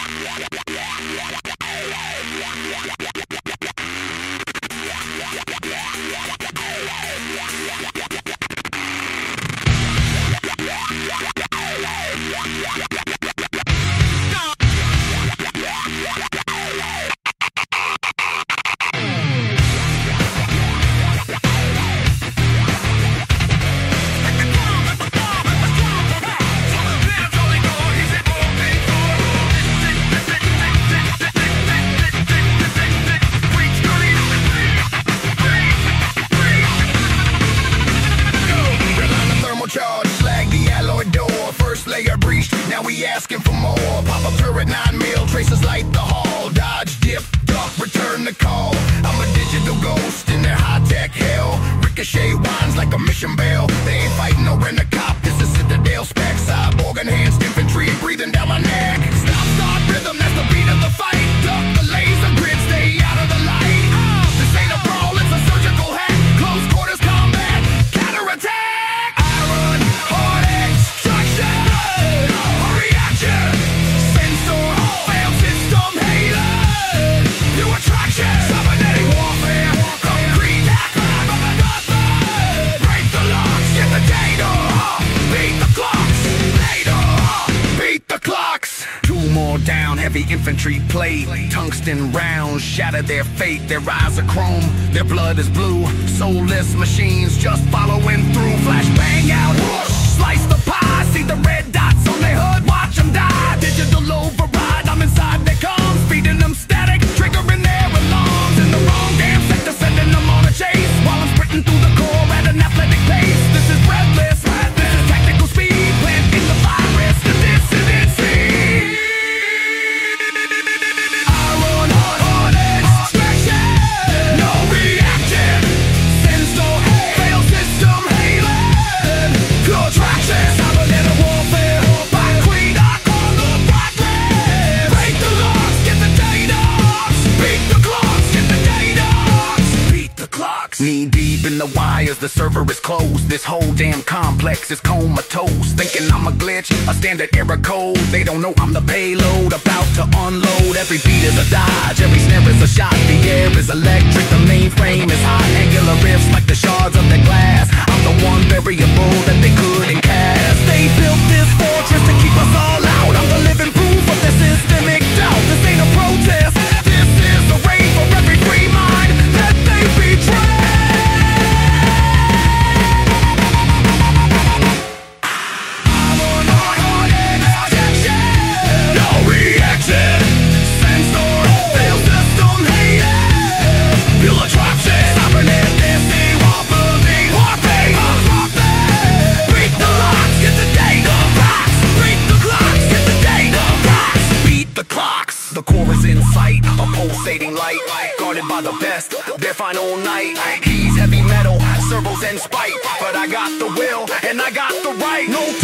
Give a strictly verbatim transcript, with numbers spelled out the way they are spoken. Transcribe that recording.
Now we asking for more. Pop up turret, nine mil, traces light the hall. Dodge, dip, duck, return the call. I'm a digital ghost in their high-tech hell. Ricochet winds like a mission bell. They ain't fighting no rent a cop. This is Citadel spec. Cyborg enhanced infantry breathing down my neck. Stop, start rhythm, that's the beat of the fight. Duck the laser grid, stay out of the light. Uh, this ain't a brawl, it's a surgical hack. Close quarters combat, counterattack. Iron, hard extraction. Cybernetic warfare, concrete attack of the Northland. Break the locks, get the data. Beat the clocks, later. Beat the clocks. Two more down, heavy infantry plate. Tungsten rounds shatter their fate. Their eyes are chrome, their blood is blue. Soulless machines just following through. Flash bang out, whoosh, slice the pie. See the red dots on their hood, watch them die. Digital override, I'm inside their comms. Feeding them static, triggering their alarms. In the wrong damn sector, sending them on a chase. While I'm sprinting through the core at an athletic pace. This is breathless, this is tactical speed. Planting the virus, the dissidency. Iron hard extraction, no reaction. Sensor fail system hailing. Pure traction, cybernetic warfare. By Queen, I call the progress. Break the locks, get the data. Beat the clocks, get the data. Beat the clocks. Knee deep in the wires, the server is closed. This whole damn complex is comatose. Thinking I'm a glitch, a standard error code. They don't know I'm the payload, about to unload. Every beat is a dodge, every snare is a shot. The air is electric, the mainframe is hot. Angular riffs like the shards of the glass. I'm the one variable that they couldn't cast. They built this fortress to keep us all out. I'm the living proof of their systemic doubt. This ain't a protest, this is a raid for every free mind that they betray. The core is in sight, a pulsating light, guarded by the best, they're fine all night. He's heavy metal, servos and spite, but I got the will and I got the right. No